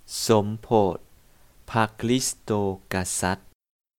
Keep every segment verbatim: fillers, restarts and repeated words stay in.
สมโพธิพระคริสโตกษัตริย์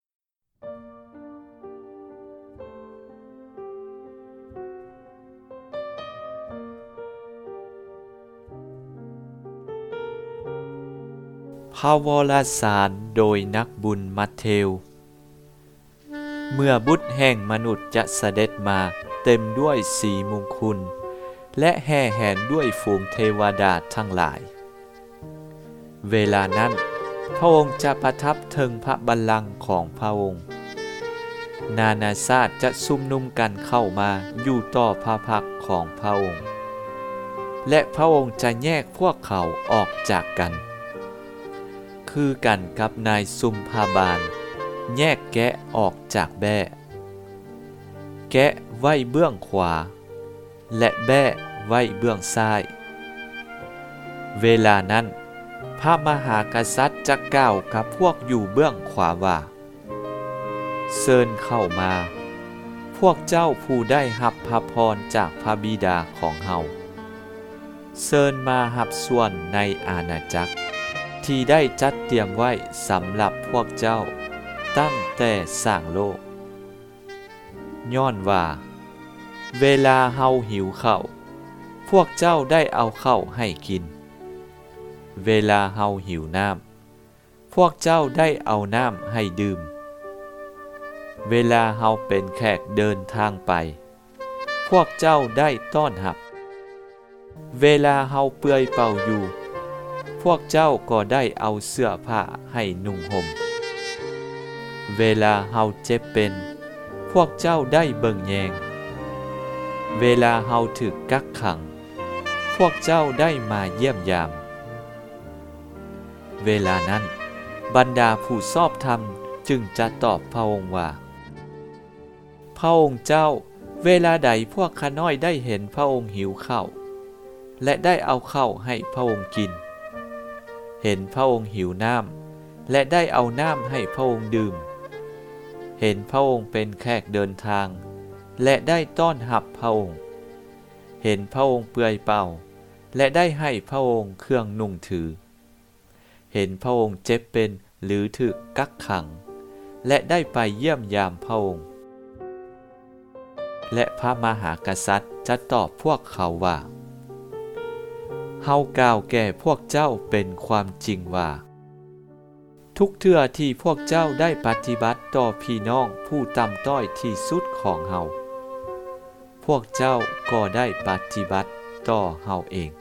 พระวรสารโดยนักบุญมัทธิวเมื่อบุตรแห่งมนุษย์จะเสด็จมาเต็มด้วยสีมงคลและแห่แหนด้วยฝูงเทวดาทั้งหลายเวลานั้นพระองค์จะประทับเทิงพระบัลลังก์ของพระองค์นานาชาติจะซุ่มนุมกันเข้ามาอยู่ต่อพระพักตร์ของพระองค์และพระองค์จะแยกพวกเขาออกจากกันคือกันกับนายซุมพาบาลแยกแกะออกจากแบ้แกะไว้เบื้องขวาและแบ้ไว้เบื้องซ้ายเวลานั้นพระมหากษัตริย์จะกล่าวกับพวกอยู่เบื้องขวาว่าเชิญเข้ามาพวกเจ้าผู้ได้รับพระพรจากพระบิดาของเฮาเชิญมารับส่วนในอาณาจักรที่ได้จัดเตรียมไว้สำหรับพวกเจ้าตั้งแต่สร้างโลกย้อนว่าเวลาเฮาหิวข้าวพวกเจ้าได้เอาข้าวให้กินเวลาเฮาหิวน้ำพวกเจ้าได้เอาน้ำให้ดื่มเวลาเฮาเป็นแขกเดินทางไปพวกเจ้าได้ต้อนรับเวลาเฮาเปื่อยเป่าอยู่พวกเจ้าก็ได้เอาเสื้อผ้าให้นุ่งห่มเวลาเฮาเจ็บเป็นพวกเจ้าได้เบิ่งแยงเวลาเฮาถูกกักขังพวกเจ้าได้มาเยี่ยมยามเวลานั้นบรรดาผู้ชอบธรรมจึงจะตอบพระองค์ว่าพระองค์เจ้าเวลาใดพวกข้าน้อยได้เห็นพระองค์หิวข้าวและได้เอาข้าวให้พระองค์กินเห็นพระองค์หิวน้ำและได้เอาน้ำให้พระองค์ดื่มเห็นพระองค์เป็นแขกเดินทางและได้ต้อนรับพระองค์เห็นพระองค์เปลือยเปล่าและได้ให้พระองค์เครื่องนุ่งถือเห็นพระองค์เจ็บเป็นหรือถูกกักขังและได้ไปเยี่ยมยามพระองค์และพระมหากษัตริย์จะตอบพวกเขาว่าเฮากล่าวแก่พวกเจ้าเป็นความจริงว่าทุกเทื่อที่พวกเจ้าได้ปฏิบัติต่อพี่น้องผู้ต่ำต้อยที่สุดของเฮาพวกเจ้าก็ได้ปฏิบัติต่อเฮาเอง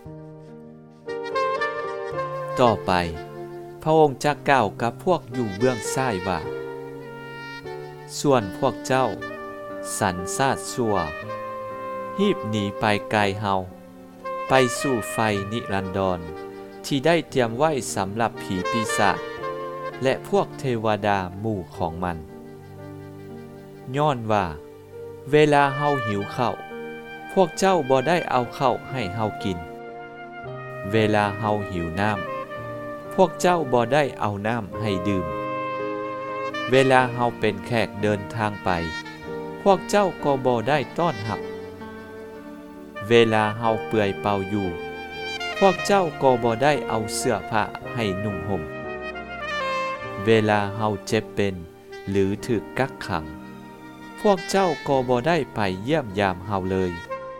ต่อไปพระองค์จะกล่าวกับพวกอยู่เบื้องซ้ายว่าส่วนพวกเจ้าสันซาดซัวหีบหนีไปไกลเฮาไปสู่ไฟนิรันดรที่ได้เตรียมไว้สำหรับผีปีศาจและพวกเทวดาหมู่ของมันย้อนว่าเวลาเฮาหิวข้าวพวกเจ้าบ่ได้เอาข้าวให้เฮากินเวลาเฮาหิวน้ำพวกเจ้าบ่ได้เอาน้ำให้ดื่มเวลาเฮาเป็นแขกเดินทางไปพวกเจ้าก็บ่ได้ต้อนรับเวลาเฮาเปื่อยเปล่าอยู่พวกเจ้าก็บ่ได้เอาเสื้อผ้าให้นุ่งห่มเวลาเฮาเจ็บเป็นหรือถูกกักขังพวกเจ้าก็บ่ได้ไปเยี่ยมยามเฮาเลย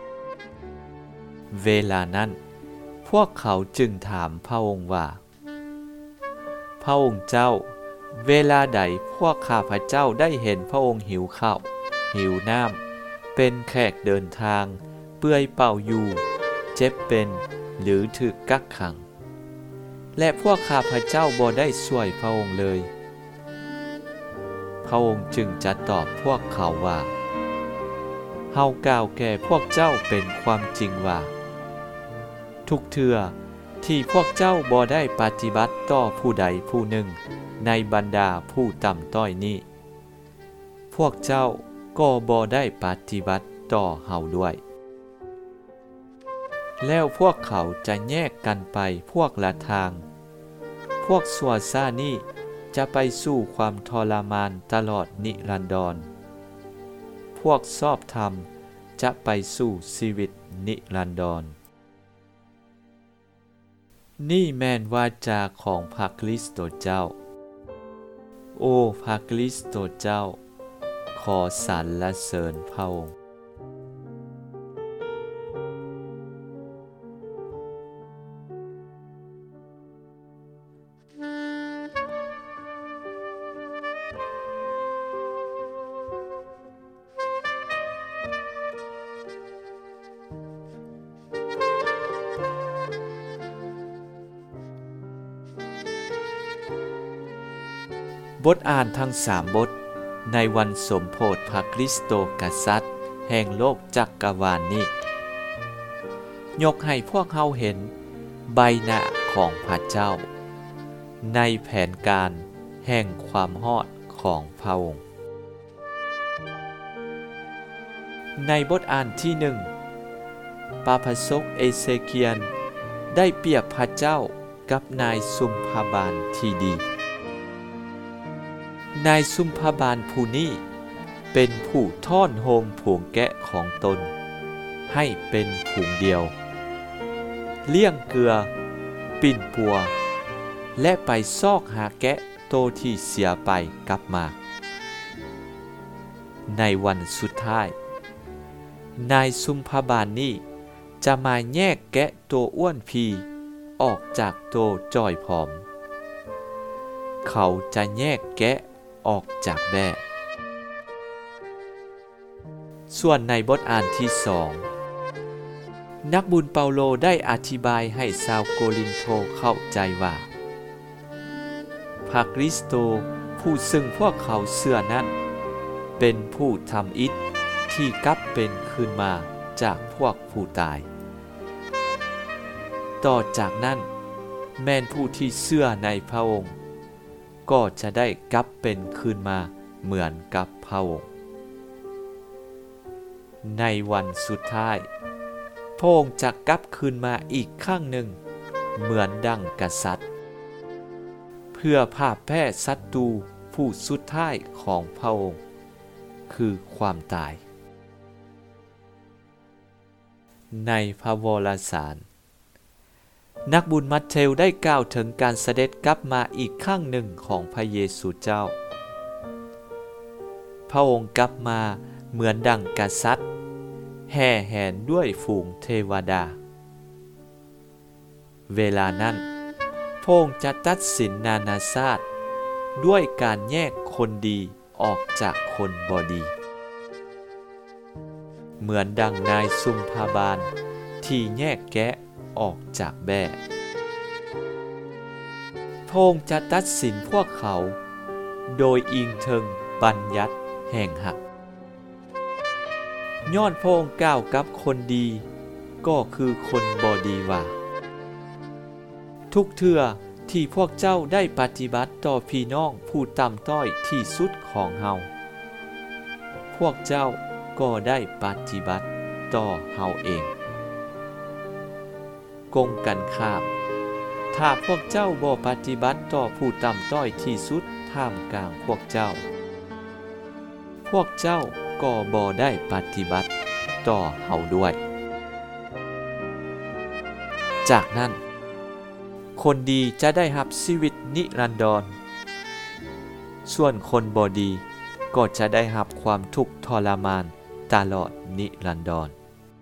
เวลานั้นพวกเขาจึงถามพระองค์ว่าพระองค์เจ้าเวลาใดพวกข้าพเจ้าได้เห็นพระองค์หิวข้าวหิวน้ำเป็นแขกเดินทางเปื่อยเป่าอยู่เจ็บเป็นหรือถูกกักขังและพวกข้าพเจ้าบ่ได้ช่วยพระองค์เลยพระองค์จึงจะตอบพวกเขาว่าเฮากล่าวแก่พวกเจ้าเป็นความจริงว่าทุกเทื่อที่พวกเจ้าบ่ได้ปฏิบัติต่อผู้ใดผู้หนึ่งในบรรดาผู้ต่ำต้อยนี้พวกเจ้าก็บ่ได้ปฏิบัติต่อเฮาด้วยแล้วพวกเขาจะแยกกันไปพวกละทางพวกสัวซ่านี้จะไปสู่ความทรมานตลอดนิรันดรพวกชอบธรรมจะไปสู่ชีวิตนิรันดรนี่แม่นวาจาของพระคริสต์เจ้าโอ้พระคริสต์เจ้าขอสรรเสริญพระองค์บทอ่านทั้งสามบทในวันสมโภชพระคริสโตกษัตริย์แห่งโลกจักรวาล น, นี้ยกให้พวกเฮาเห็นใบหน้าของพระเจ้าในแผนการแห่งความฮอดของพระองค์ในบทอ่านที่หนึ่งปาพสกเอเซเคียนได้เปรียบพระเจ้ากับนายซุมพบาลที่ดีนายซุมพบาลผู้นี้เป็นผู้ท่อนโฮมผงแกะของตนให้เป็นผงเดียวเลี้ยงเกลือปิ่นปัวและไปซอกหาแกะโตที่เสียไปกลับมาในวันสุดท้ายนายซุมพบาลนี้จะมาแยกแกะตัวอ้วนพีออกจากตัวจ้อยผอมเขาจะแยกแกะออกจากแบ่ส่วนในบทอ่านที่สองนักบุญเปาโลได้อธิบายให้ชาวโกรินโธเข้าใจว่าพระคริสโตผู้ซึ่งพวกเขาเชื่อนั้นเป็นผู้ทำอิฐที่กลับเป็นคืนมาจากพวกผู้ตายต่อจากนั้นแม่นผู้ที่เชื่อในพระองค์ก็จะได้กลับเป็นคืนมาเหมือนกับพระองค์ในวันสุดท้ายพระองค์จะกลับคืนมาอีกครั้งหนึ่งเหมือนดังกษัตริย์เพื่อพ่ายแพ้ศัตรูผู้สุดท้ายของพระองค์คือความตายในพระวรสารนักบุญมัทธิวได้กล่าวถึงการเสด็จกลับมาอีกครั้งหนึ่งของพระเยซูเจ้าพระองค์กลับมาเหมือนดังกษัตริย์แห่แหนด้วยฝูงเทวดาเวลานั้นพระองค์จะตัดสินนานาชาติด้วยการแยกคนดีออกจากคนบ่ดีเหมือนดังนายซุมพบาลที่แยกแกะออกจากแบ่พระองค์จะตัดสินพวกเขาโดยอิงเทิงบัญญัติแห่งหักย้อนพระองค์กล่าวกับคนดีก็คือคนบ่ดีว่าทุกเทื่อที่พวกเจ้าได้ปฏิบัติต่อพี่น้องผู้ต่ำต้อยที่สุดของเฮาพวกเจ้าก็ได้ปฏิบัติต่อเฮาเองกงกันข้ามถ้าพวกเจ้าบ่ปฏิบัติต่อผู้ต่ำต้อยที่สุดท่ามกลางพวกเจ้าพวกเจ้าก็บ่ได้ปฏิบัติต่อเฮาด้วยจากนั้นคนดีจะได้รับชีวิตนิรันดรส่วนคนบ่ดีก็จะได้รับความทุกข์ทรมานตลอดนิรันดร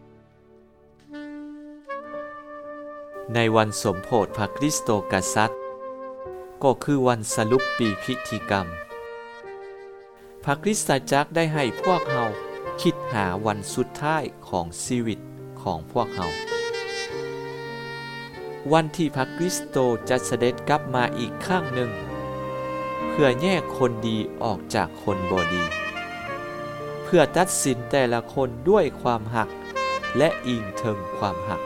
ในวันสมโภชพระคริสโตกษัตริย์ก็คือวันสรุปปีพิธีกรรมพระคริสตจักรได้ให้พวกเฮาคิดหาวันสุดท้ายของชีวิตของพวกเฮาวันที่พระคริสโตจะเสด็จกลับมาอีกครั้งหนึ่งเพื่อแยกคนดีออกจากคนบ่ดีเพื่อตัดสินแต่ละคนด้วยความหักและอิงเทิงความหัก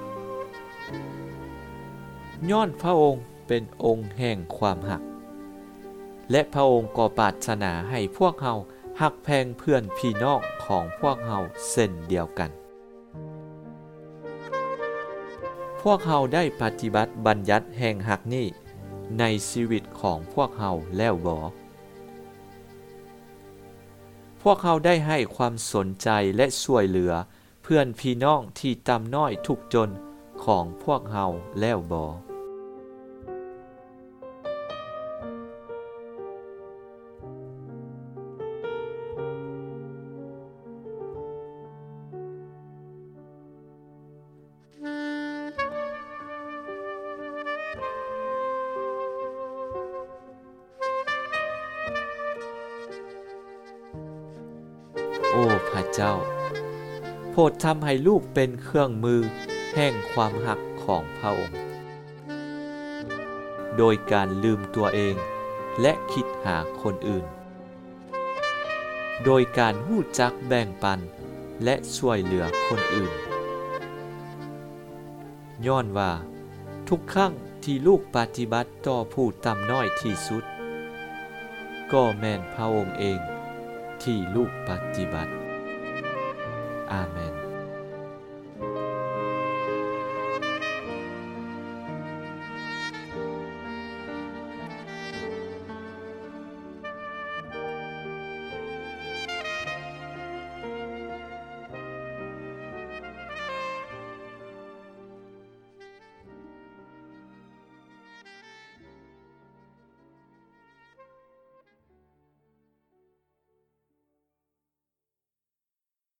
ย้อนพระองค์เป็นองค์แห่งความหักและพระองค์ก็ปรารถนาให้พวกเฮาหักแพงเพื่อนพี่น้องของพวกเฮาเช่นเดียวกันพวกเฮาได้ปฏิบัติบัญญัติแห่งหักนี้ในชีวิตของพวกเฮาแล้วบ่พวกเฮาได้ให้ความสนใจและช่วยเหลือเพื่อนพี่น้องที่ต่ำน้อยทุกจนของพวกเฮาแล้วบ่ระเจ้าโปรดทำให้ลูกเป็นเครื่องมือแห่งความหักของพระองค์โดยการลืมตัวเองและคิดหาคนอื่นโดยการรู้จักแบ่งปันและช่วยเหลือคนอื่นย้อนว่าทุกครั้งที่ลูกปฏิบัติต่อผู้ต่ำน้อยที่สุดก็แม่นพระองค์เองที่ลูกปฏิบัติอาเมน